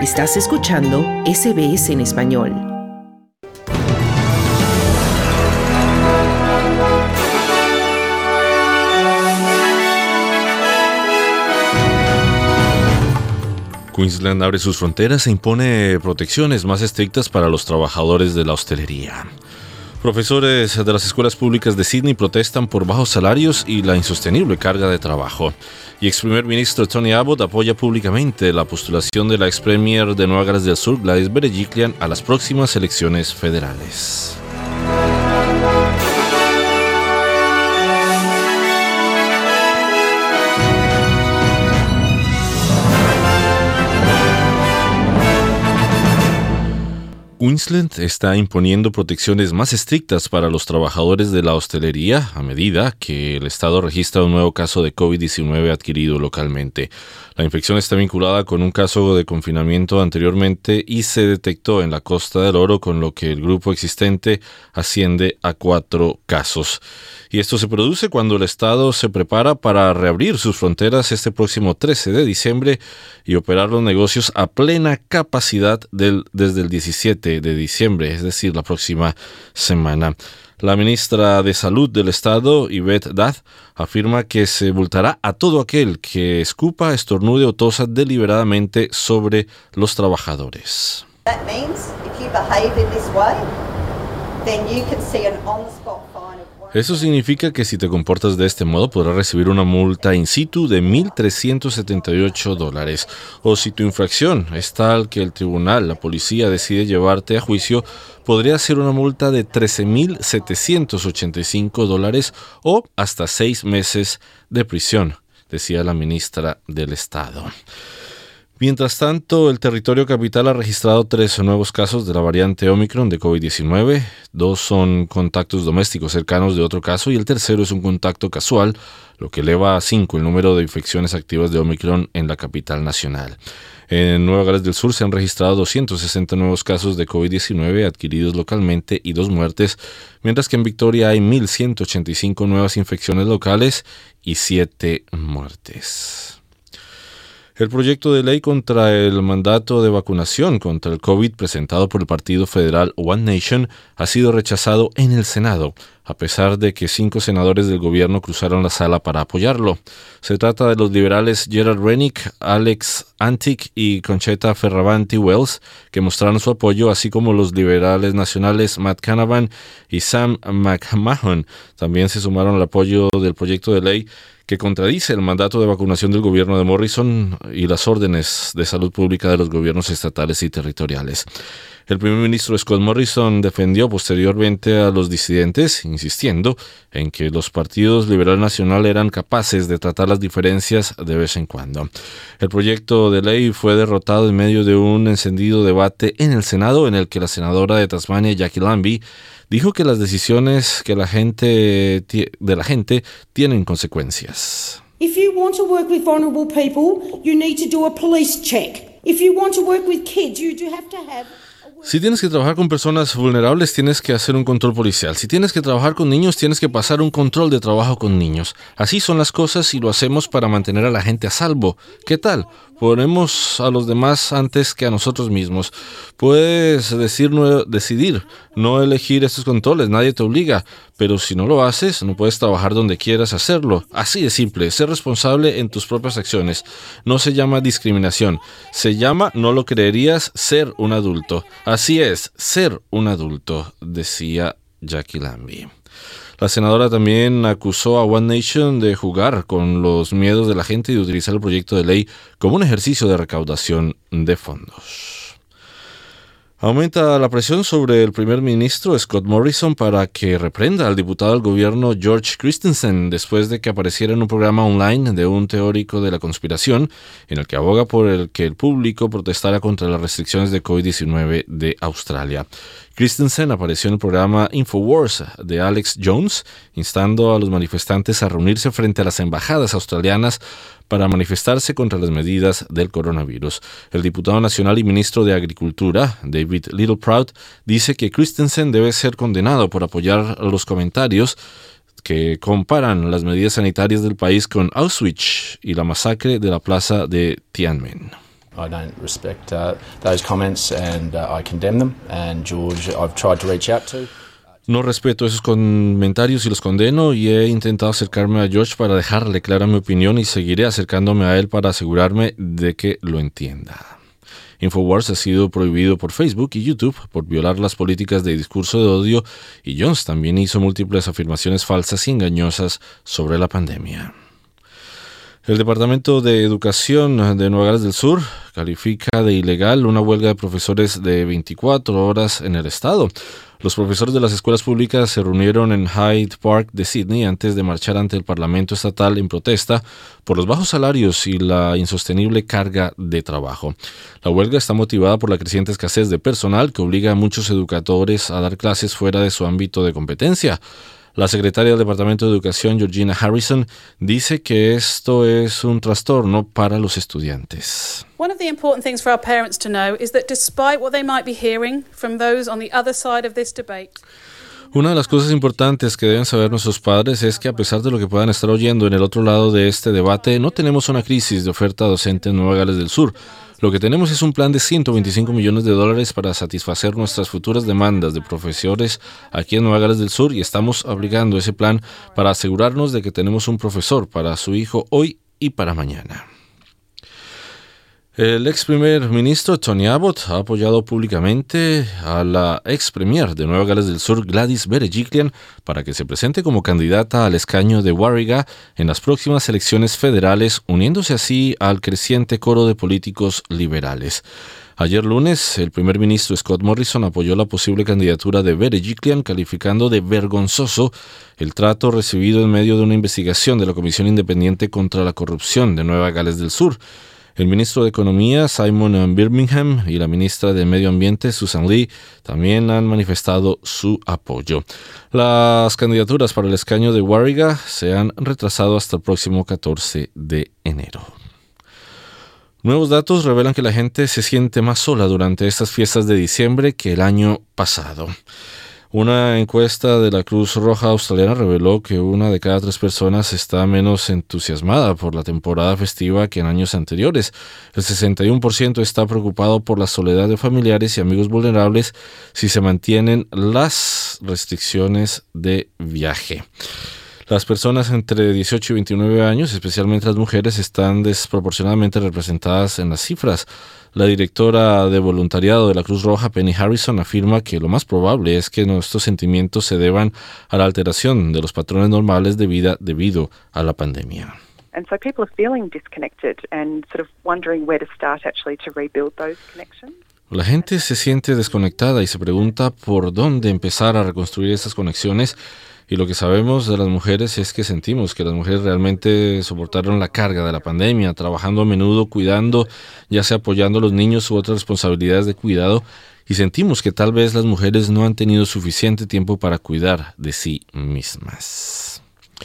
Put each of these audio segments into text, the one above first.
Estás escuchando SBS en español. Queensland abre sus fronteras e impone protecciones más estrictas para los trabajadores de la hostelería. Profesores de las escuelas públicas de Sydney protestan por bajos salarios y la insostenible carga de trabajo. Y ex primer ministro Tony Abbott apoya públicamente la postulación de la ex premier de Nueva Gales del Sur, Gladys Berejiklian, a las próximas elecciones federales. Queensland está imponiendo protecciones más estrictas para los trabajadores de la hostelería a medida que el estado registra un nuevo caso de COVID-19 adquirido localmente. La infección está vinculada con un caso de confinamiento anteriormente y se detectó en la Costa del Oro, con lo que el grupo existente asciende a 4 casos. Y esto se produce cuando el estado se prepara para reabrir sus fronteras este próximo 13 de diciembre y operar los negocios a plena capacidad desde el 17 de diciembre, es decir, la próxima semana. La ministra de Salud del estado, Yvette Dath, afirma que se multará a todo aquel que escupa, estornude o tosa deliberadamente sobre los trabajadores. That means if you behave in this way, then you can see an on-the-spot fine of Eso significa que si te comportas de este modo podrás recibir una multa in situ de $1,378. O si tu infracción es tal que el tribunal, la policía, decide llevarte a juicio, podría ser una multa de $13,785 o hasta 6 meses de prisión, decía la ministra del Estado. Mientras tanto, el territorio capital ha registrado 3 nuevos casos de la variante Omicron de COVID-19. 2 son contactos domésticos cercanos de otro caso y el tercero es un contacto casual, lo que eleva a 5 el número de infecciones activas de Omicron en la capital nacional. En Nueva Gales del Sur se han registrado 260 nuevos casos de COVID-19 adquiridos localmente y 2 muertes, mientras que en Victoria hay 1,185 nuevas infecciones locales y 7 muertes. El proyecto de ley contra el mandato de vacunación contra el COVID presentado por el partido federal One Nation ha sido rechazado en el Senado, a pesar de que 5 senadores del gobierno cruzaron la sala para apoyarlo. Se trata de los liberales Gerald Rennick, Alex Antic y Concheta Ferravanti-Wells, que mostraron su apoyo, así como los liberales nacionales Matt Canavan y Sam McMahon. También se sumaron al apoyo del proyecto de ley que contradice el mandato de vacunación del gobierno de Morrison y las órdenes de salud pública de los gobiernos estatales y territoriales. El primer ministro Scott Morrison defendió posteriormente a los disidentes, insistiendo en que los partidos liberal nacional eran capaces de tratar las diferencias de vez en cuando. El proyecto de ley fue derrotado en medio de un encendido debate en el Senado, en el que la senadora de Tasmania, Jackie Lambie, dijo que las decisiones de la gente tienen consecuencias. If you want to work with vulnerable people, you need to do a police check. If you want to work with kids, you do have to have... Si tienes que trabajar con personas vulnerables, tienes que hacer un control policial. Si tienes que trabajar con niños, tienes que pasar un control de trabajo con niños. Así son las cosas y lo hacemos para mantener a la gente a salvo. ¿Qué tal? Ponemos a los demás antes que a nosotros mismos. Puedes decidir no elegir estos controles, nadie te obliga. Pero si no lo haces, no puedes trabajar donde quieras hacerlo. Así de simple, ser responsable en tus propias acciones. No se llama discriminación, se llama, no lo creerías, ser un adulto. Así es, ser un adulto, decía Jackie Lambie. La senadora también acusó a One Nation de jugar con los miedos de la gente y de utilizar el proyecto de ley como un ejercicio de recaudación de fondos. Aumenta la presión sobre el primer ministro Scott Morrison para que reprenda al diputado del gobierno George Christensen después de que apareciera en un programa online de un teórico de la conspiración en el que aboga por el que el público protestara contra las restricciones de COVID-19 de Australia. Christensen apareció en el programa Infowars de Alex Jones, instando a los manifestantes a reunirse frente a las embajadas australianas para manifestarse contra las medidas del coronavirus. El diputado nacional y ministro de Agricultura, David Littleproud, dice que Christensen debe ser condenado por apoyar los comentarios que comparan las medidas sanitarias del país con Auschwitz y la masacre de la plaza de Tiananmen. I don't respect those comments and I condemn them. And George, I've tried to reach out to. No respeto esos comentarios y los condeno, y he intentado acercarme a George para dejarle clara mi opinión y seguiré acercándome a él para asegurarme de que lo entienda. Infowars ha sido prohibido por Facebook y YouTube por violar las políticas de discurso de odio, y Jones también hizo múltiples afirmaciones falsas y engañosas sobre la pandemia. El Departamento de Educación de Nueva Gales del Sur califica de ilegal una huelga de profesores de 24 horas en el estado. Los profesores de las escuelas públicas se reunieron en Hyde Park de Sydney antes de marchar ante el Parlamento estatal en protesta por los bajos salarios y la insostenible carga de trabajo. La huelga está motivada por la creciente escasez de personal que obliga a muchos educadores a dar clases fuera de su ámbito de competencia. La secretaria del Departamento de Educación, Georgina Harrison, dice que esto es un trastorno para los estudiantes. One of the important things for our parents to know is that despite what they might be hearing from those on the other side of this debate, una de las cosas importantes que deben saber nuestros padres es que a pesar de lo que puedan estar oyendo en el otro lado de este debate, no tenemos una crisis de oferta docente en Nueva Gales del Sur. Lo que tenemos es un plan de $125 millones para satisfacer nuestras futuras demandas de profesores aquí en Nueva Gales del Sur, y estamos aplicando ese plan para asegurarnos de que tenemos un profesor para su hijo hoy y para mañana. El ex primer ministro Tony Abbott ha apoyado públicamente a la ex premier de Nueva Gales del Sur, Gladys Berejiklian, para que se presente como candidata al escaño de Warringah en las próximas elecciones federales, uniéndose así al creciente coro de políticos liberales. Ayer lunes, el primer ministro Scott Morrison apoyó la posible candidatura de Berejiklian, calificando de vergonzoso el trato recibido en medio de una investigación de la Comisión Independiente contra la Corrupción de Nueva Gales del Sur. El ministro de Economía, Simon Birmingham, y la ministra de Medio Ambiente, Susan Lee, también han manifestado su apoyo. Las candidaturas para el escaño de Warringah se han retrasado hasta el próximo 14 de enero. Nuevos datos revelan que la gente se siente más sola durante estas fiestas de diciembre que el año pasado. Una encuesta de la Cruz Roja Australiana reveló que 1 de cada 3 personas está menos entusiasmada por la temporada festiva que en años anteriores. El 61% está preocupado por la soledad de familiares y amigos vulnerables si se mantienen las restricciones de viaje. Las personas entre 18 y 29 años, especialmente las mujeres, están desproporcionadamente representadas en las cifras. La directora de voluntariado de la Cruz Roja, Penny Harrison, afirma que lo más probable es que nuestros sentimientos se deban a la alteración de los patrones normales de vida debido a la pandemia. And so people are feeling disconnected and sort of wondering where to start actually to rebuild those connections. La gente se siente desconectada y se pregunta por dónde empezar a reconstruir esas conexiones. Y lo que sabemos de las mujeres es que sentimos que las mujeres realmente soportaron la carga de la pandemia, trabajando a menudo, cuidando, ya sea apoyando a los niños u otras responsabilidades de cuidado, y sentimos que tal vez las mujeres no han tenido suficiente tiempo para cuidar de sí mismas.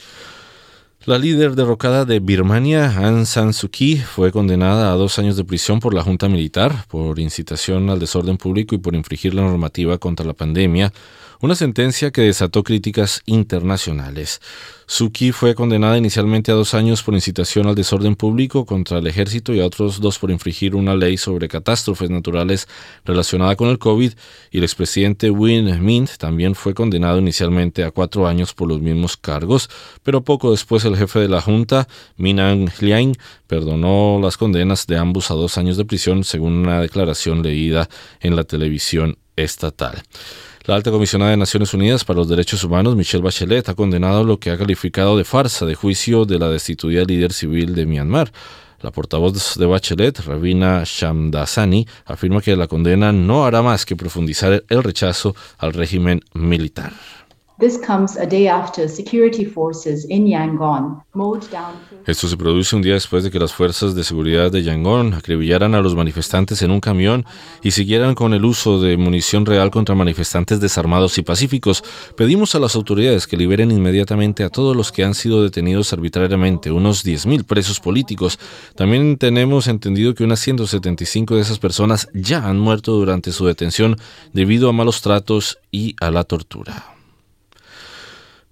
La líder derrocada de Birmania, Aung San Suu Kyi, fue condenada a 2 años de prisión por la junta militar, por incitación al desorden público y por infringir la normativa contra la pandemia, una sentencia que desató críticas internacionales. Suu Kyi fue condenada inicialmente a 2 años por incitación al desorden público contra el ejército y a otros 2 por infringir una ley sobre catástrofes naturales relacionada con el COVID, y el expresidente Win Myint también fue condenado inicialmente a 4 años por los mismos cargos, pero poco después el jefe de la junta, Min Aung Hlaing, perdonó las condenas de ambos a 2 años de prisión, según una declaración leída en la televisión estatal. La alta comisionada de Naciones Unidas para los Derechos Humanos, Michelle Bachelet, ha condenado lo que ha calificado de farsa de juicio de la destituida líder civil de Myanmar. La portavoz de Bachelet, Ravina Shamdasani, afirma que la condena no hará más que profundizar el rechazo al régimen militar. This comes a day after security forces in Yangon mowed down. Esto se produce un día después de que las fuerzas de seguridad de Yangon acribillaran a los manifestantes en un camión y siguieran con el uso de munición real contra manifestantes desarmados y pacíficos. Pedimos a las autoridades que liberen inmediatamente a todos los que han sido detenidos arbitrariamente, unos 10,000 presos políticos. También tenemos entendido que unas 175 de esas personas ya han muerto durante su detención debido a malos tratos y a la tortura.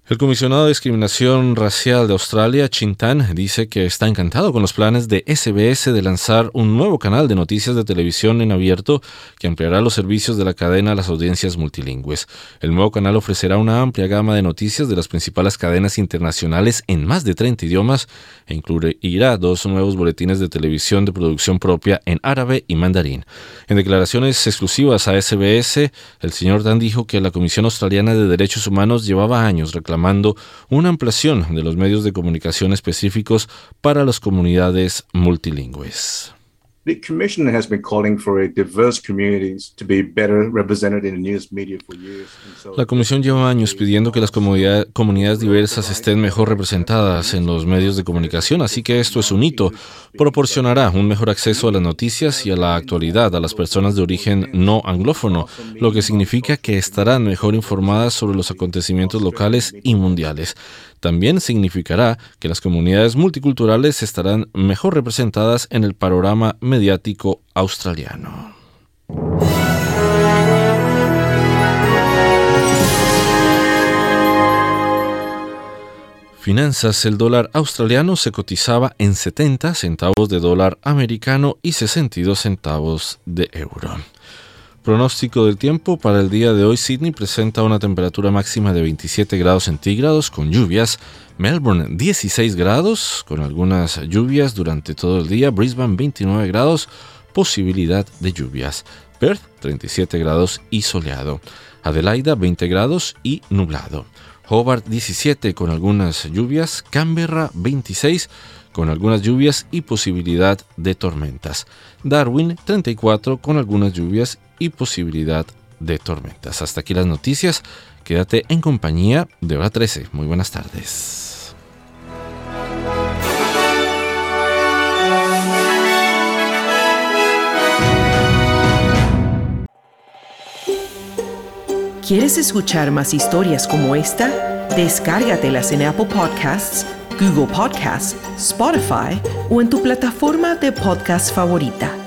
El comisionado de discriminación racial de Australia, Chin Tan, dice que está encantado con los planes de SBS de lanzar un nuevo canal de noticias de televisión en abierto que ampliará los servicios de la cadena a las audiencias multilingües. El nuevo canal ofrecerá una amplia gama de noticias de las principales cadenas internacionales en más de 30 idiomas e incluirá 2 nuevos boletines de televisión de producción propia en árabe y mandarín. En declaraciones exclusivas a SBS, el señor Tan dijo que la Comisión Australiana de Derechos Humanos llevaba años reclamando una ampliación de los medios de comunicación específicos para las comunidades multilingües. The Commission has been calling for a diverse communities to be better represented in the news media for years. La Comisión lleva años pidiendo que las comunidades diversas estén mejor representadas en los medios de comunicación, así que esto es un hito. Proporcionará un mejor acceso a las noticias y a la actualidad a las personas de origen no anglófono, lo que significa que estarán mejor informadas sobre los acontecimientos locales y mundiales. También significará que las comunidades multiculturales estarán mejor representadas en el panorama mediático australiano. Finanzas. El dólar australiano se cotizaba en 70 centavos de dólar americano y 62 centavos de euro. Pronóstico del tiempo para el día de hoy. Sydney presenta una temperatura máxima de 27 grados centígrados con lluvias. Melbourne 16 grados con algunas lluvias durante todo el día. Brisbane 29 grados, posibilidad de lluvias. Perth 37 grados y soleado. Adelaida 20 grados y nublado. Hobart 17 con algunas lluvias. Canberra 26 con algunas lluvias y posibilidad de tormentas. Darwin 34 con algunas lluvias y posibilidad de tormentas. Hasta aquí las noticias. Quédate en compañía de Hora 13. Muy buenas tardes. ¿Quieres escuchar más historias como esta? Descárgatelas en Apple Podcasts, Google Podcasts, Spotify o en tu plataforma de podcast favorita.